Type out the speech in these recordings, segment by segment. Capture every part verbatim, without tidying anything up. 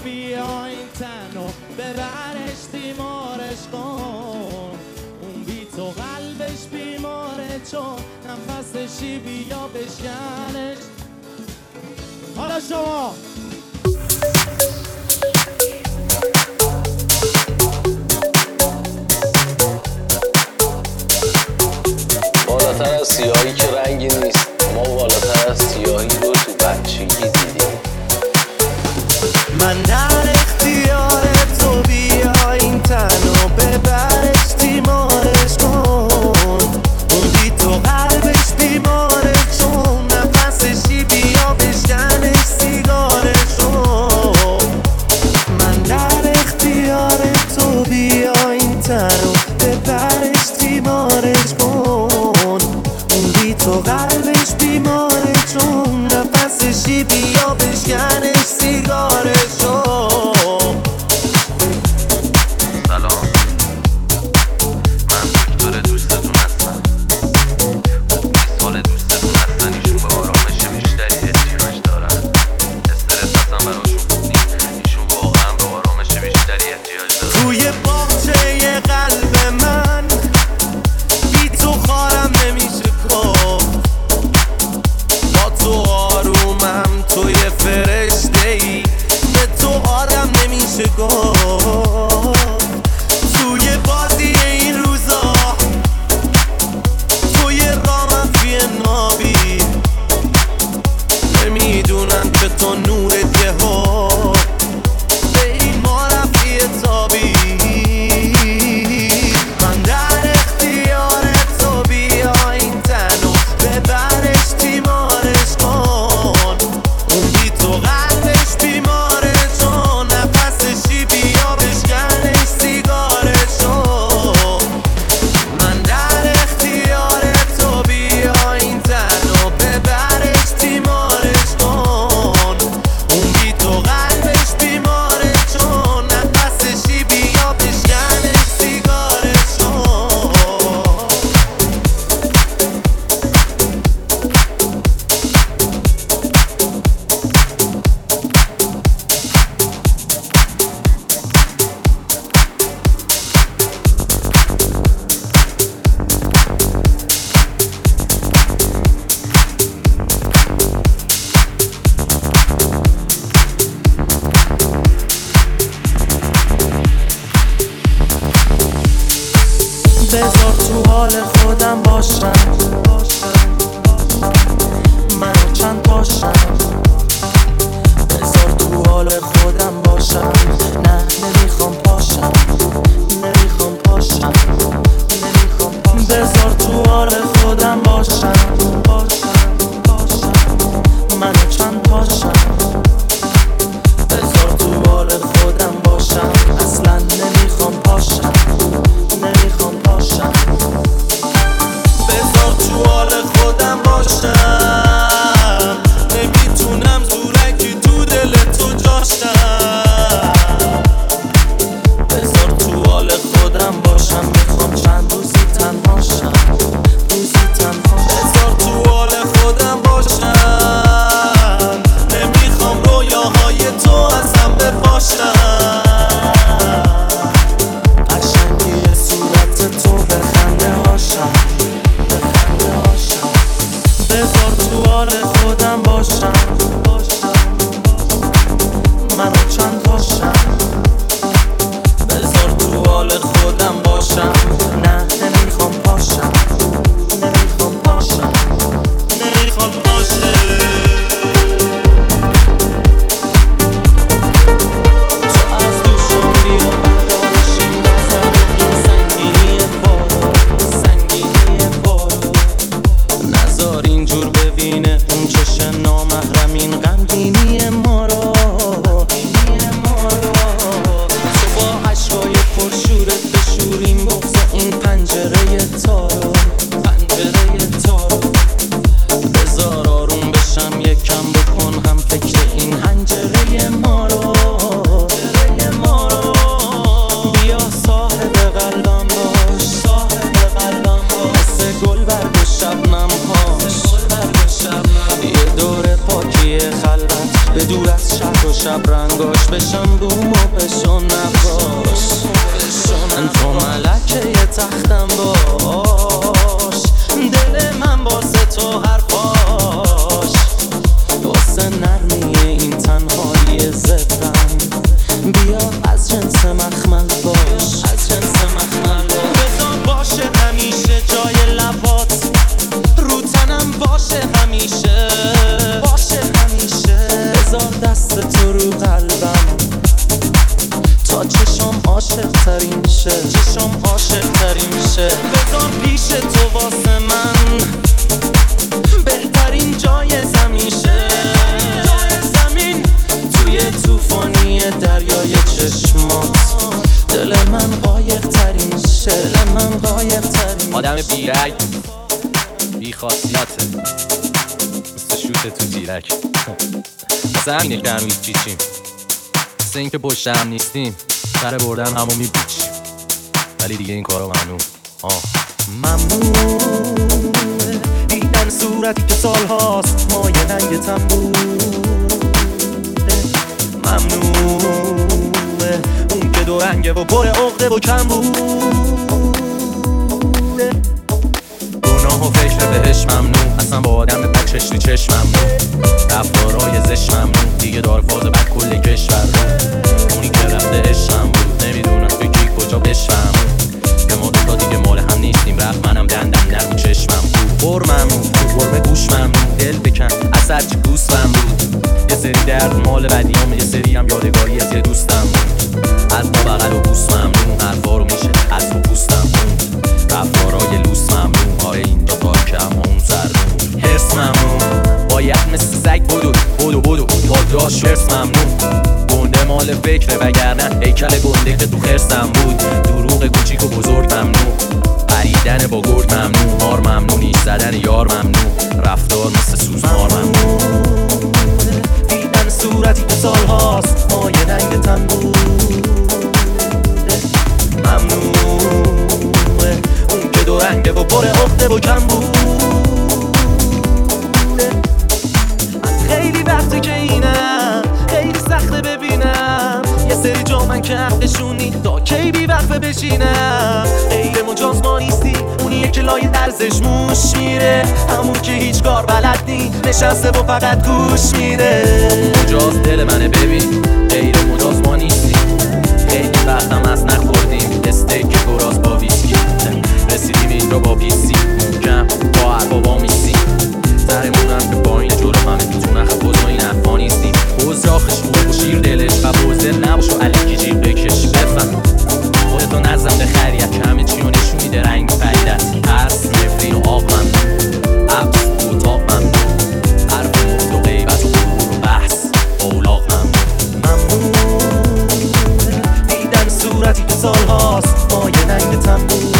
بیا این تنو ببرش تیمارش کن. اون بی تو قلبش بیماره چون نفسشی بیا بشکنش. حالا شما بالاتر از سیاهی که رنگی نیست، ما بالاتر از سیاهی رو تو بچگی دیدیم. من در اختیار تو بیا این تنو ببرش تیمارش کن. اون بی تو قلبش بیماره چون نفسشی بیا بشکنش سیگارشو. من در اختیار تو بیا این تنو ببرش تیمارش کن. اون بی تو قلبش بیماره چون نفسشی بیا بشکنش سیگارشو. سلام، من دکتر دوستتون هستم. بیست سال دوستتون هستن، ایشون به آرامش بیشتری احتیاج دارن. استرس اصلا براشون خوب نیست، ایشون واقعا به آرامش بیشتری احتیاج دارن. توی باغچه قلب من بی تو خارم نمیشه گفت. با تو آرومم، توی فرشته‌ای به تو آدم نمیشه گفت. توی بازی این روزا توی رامفی نابی نمیدونن که تو نور دهو به این ما رفی تابی. من در اختیار تو بیا این تنو ببرش تیمارش کن. اون بی تو قلبش بیماره چون نفسشی بیا بشکنش سیگارشو. من در اختیار تو بیا این تنو ببرش تیمارش کن. اون بی تو قلبش بیماره چون نفسشی بیا بشکنش سیگارشو. بذار تو حال خودم باشم، منو چند پاشم. بذار تو حال خودم باشم، نه نمیخوام پاشم، نمیخوام پاشم، نمیخوام پاشم. بذار تو حال خودم باشم، منو چند پاشم. بذار تو حال خودم باشم، اصلا نمیخوام پاشم، نمیخوام پاشم. بذار شب رنگاش بشم بوم و بشون نباش من تو ملکه تختم باش دل من واسه تو حرفاش واسه نرمی این تنهایی زبرم بیا از جنس مخمل باش از جنس مخمل بذار باشه همیشه جای لبات رو تنم باشه همیشه باشه همیشه بذار دست تو رو قلبم تا چشم عاشق ترین شه چشم عاشق ترین شه بذار پیش تو واسه من بهترین جای زمین شه جای زمین توی توفانی دریای چشمات دل من قایق ترین شه دل من قایق ترین آدم بیرک بی خاصیته مثل شوت تو تیرک مثل همینه که هنوز چیچیم مثل این که پشتم نیستیم سر بردن همو میبیچیم ولی دیگه این کارا ممنون آه ممنون دیدن صورتی که سال هاست مایه رنگتم بود ممنونه اون که دو رنگه و پر عقده و کم بود گناه و فکر بهش ممنون اصلا با آدم بد چش تو چشم ممنون رفتارای زش ممنون دیگه دار فاز بد کل کشور اونی که رفته عشقم بود نمیدونم که کی کجا بشم که ما دوتا دیگه مال هم نیستیم رفت منم دندم نرو چشمم بور ممنون قرمه گوش ممنون دل بکن اثر چی گوستم بود یه سری درد مال بدیام یه سری هم یادگاری از یه دوستم بود از ما بغل و بوس ممنون حرفا رو میشه از رو پوستم بود رفتارای لوس ممنون آره اینجا تارکم اون سردون حرس ممنون باید مثل سگ بدو بدو بدو با داش حرس ممنون گنده مال فکره وگرنه هیکل گنده که تو خرسم بود دروغ کوچیک و بزرگ ممنون پریدن با گرگ ممنون مار ممنون ایش زدن یار ممنون رفتار مثل سوزمار ممنون دیدن صورتی که سال هاست مایه رنگتم بود ممنونه اون که دو رنگه و پر عقده و کم بود خیلی وقته که اینم خیلی سخته ببینم یه سری جا من که حقشون نیست تا کی بی وقفه بشینم غیر مجاز ما نیستی اونیه که لای درزش موش میره همون که هیچ کار بلد نی نشسته و فقط گوش میده مجاز دل منه ببین غیر مجاز ما نیستی خیلی وقتم از نخوردیم استیک گراز با ویسکی رسیدیم اینجا با پیسی محکم با حرفا با میسی سرمونم که پایین جلو همه میتونن خبوز ما این حرفا نیستی حوز راخش خوب و شیر دلش خبوزه نباش و علیکی جیب بکش بفهم خودتو نظم به خریت که همه چی رو نشون میده رنگ پریدت ترس نفرین و آب ممنون عبس و اتاق ممنون حرف مفت و غیبت و غرور و بحث اولاق ممنون دیدن صورتی که سال هاست مایه رنگتم بود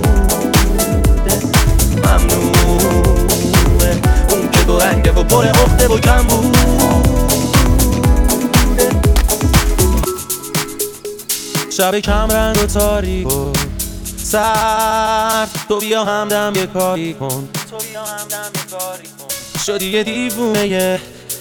ممنونه اون که دو رنگه و پر عقده و کم بود شب کم رنگ و تاریک و سرد تو بیا همدم یه کاری کن تو بیا همدم یه کاری کن شدی یه دیوونه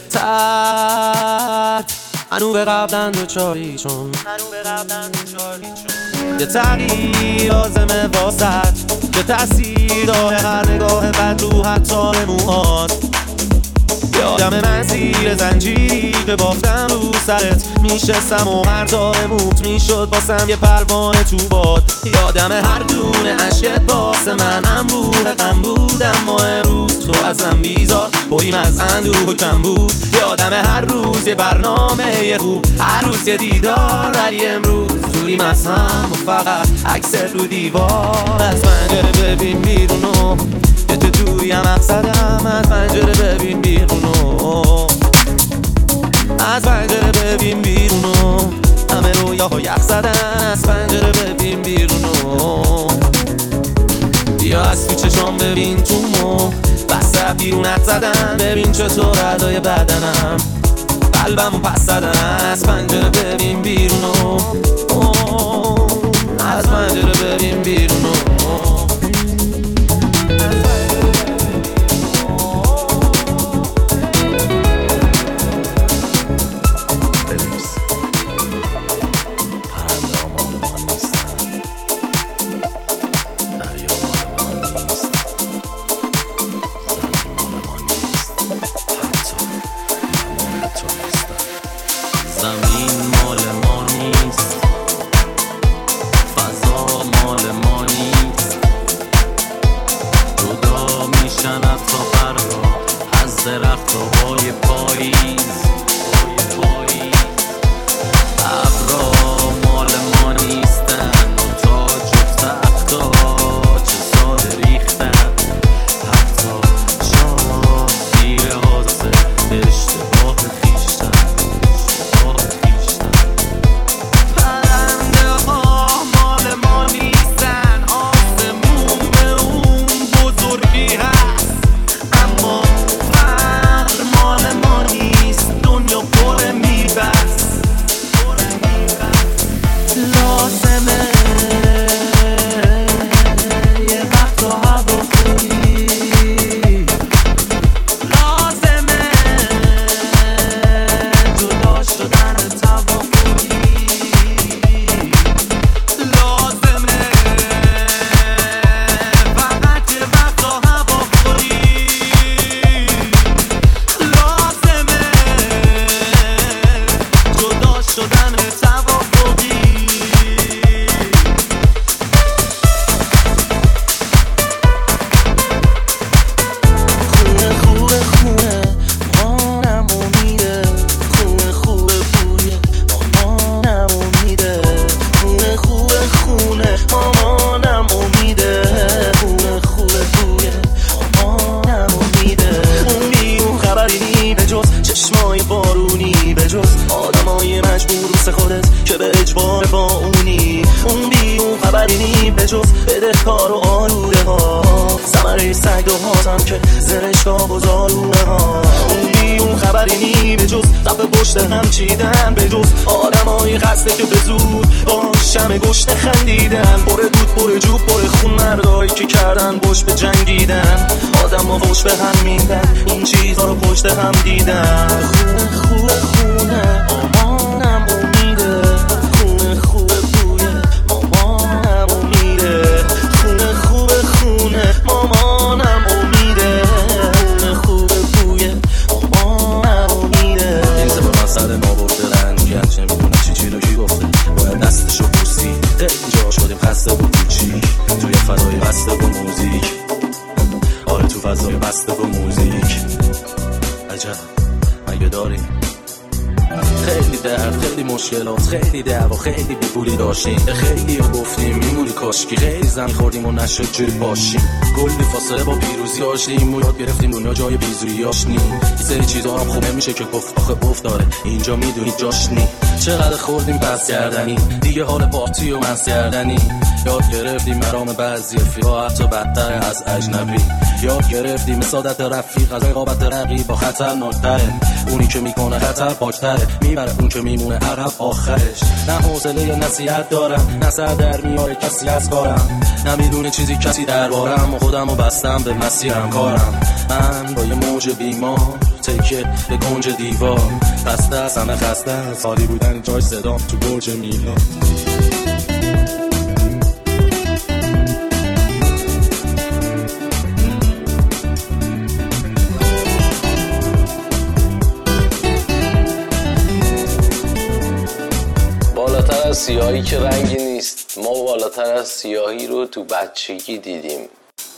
ترد هنو به قبلن دو چاری چون هنو به قبلن دو چاری چون یه تغییر لازمه واسد که تأثیر داره هر نگاه بد رو حتی موهات یادم من زیر زنجیری که بافتم رو سرت میشستم و هر داره موت میشد باسم یه پروانه تو باد یادم هر دونه عشقت باسه من انبوه غم بود اما امروز تو ازم بیزار بریم از اندوه و کم بود یادم هر روز یه برنامه یه خوب هر روز یه دیدار ولی امروز دوریم از هم و فقط عکس رو دیوار از پنجره ببین بیرونو یه تو دوری هم مقصدم از پنجره ببین بیرونو از پنجره ببین بیرونو همه رویاها یخ زدن از پنجره ببین بیرونو بیا از تو چشام ببین تو مو بسته بیرونت زدن ببین چطور ردای بدنم قلبمو پس زدن از پنجره ببین بیرونو از پنجره ببین بیرونو چشمای بارونی به جز آدمای مجبور واسه خودت که به اجبار با اونی. اون بی اون خبری نی به جز بدهکار و آلوده ها، ثمره سگ و هاتم که زرشگاه و زالونه ها. اون بی اون خبری نی به جز قبل پشت هم چیدن، به جز آدمای خسته که به زود با شم گشت خندیدن. پر دود پر جوب پر خون مردایی که کردن باش به جنگیدن. آدم ها باش به هم میدن این چیزها رو پشت هم دیدن. خونه خوب خونه مامانم امیده، خونه خوب بویه مامانم امیده. خونه خوب خونه مامانم امیده، خونه خوب بویه مامانم امیده. این زبان سر نابرده رنگن چه میدونه چی چی رو کی گفته باید دستشو بوسی. اینجا شدیم خسته و کوچیک توی فضای بسته و موزیک. آره تو فضای بسته و موزیک. عجب مگه داریم خیلی درد خیلی مشکلات خیلی دعوا خیلی بیپولی داشتیم، خیلی ها گفتیم میمونی کاشکی، خیلی زمین خوردیم و نشد جوری باشیم. کلی فاصله با پیروزی داشتیم و یاد گرفتیم دنیا جای بیزوییاش نی. یه سری چیزا هم خوب نمیشه که گفت آخه گفت داره اینجا میدونی جاش نی. چقدر خوردیم بس کردنی دیگه حال پارتی و منس کردنی. یاد گرفتیم مرام بعضی فیها حتی بدتر از اجنبی. یاد گرفتیم سعادت رفیق از رقابت رقیب با خطرناک‌تره. اونی که میکنه خطر پاکتره میبره اون که میمونه عقب آخرش. نه حوصله نصیحت دارم نه سر در میاره کسی از کارم، نمیدونه چیزی کسی دربارم و خودمو بستم به مسیرم کارم. من با یه موج بیمار تکیه به کنج دیوار، خسته از همه خسته از حالی بودن جای صدام تو برج میلاد. بالاتر از سیاهی که رنگی نیست، ما بالاتر از سیاهی رو تو بچگی دیدیم.